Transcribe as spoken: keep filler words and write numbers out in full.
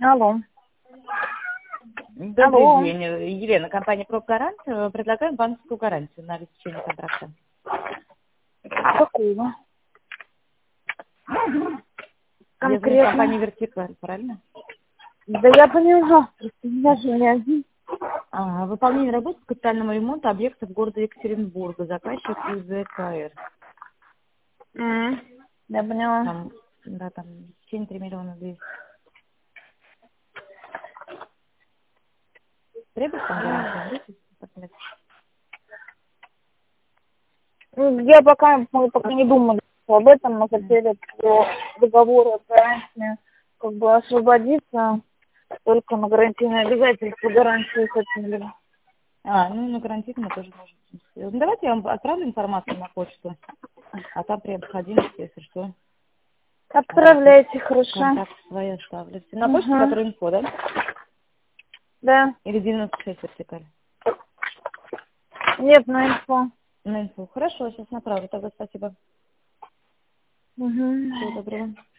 Алло. Добрый Алло. день. Елена, компания «Пробгарант». Предлагаем банковскую гарантию на обеспечение контракта. Какого? Я звоню в компанию «Вертикаль», правильно? Да я поняла. Просто у меня же не один. А, выполнение работ по капитальному ремонту объектов города Екатеринбурга. Заказчик УЗКР. М, Я поняла. Там, да, там в течение три миллиона двести. Требуется там гарантия? Ну, Я пока, мы пока не думали об этом, мы хотели по договору о гарантии как бы освободиться, только на гарантийные обязательства гарантии хотели. А, ну на гарантийном тоже можно. Ну, давайте я вам отправлю информацию на почту, а там при необходимости, если что, Отправляйте, хорошо. контакт свои оставлю. На почту, Угу. которая инфо, да? Да. Или девяносто шесть вертикаль? Нет, на инфо. На инфо. Хорошо, сейчас направлю. Тогда спасибо. Угу. Всего доброго.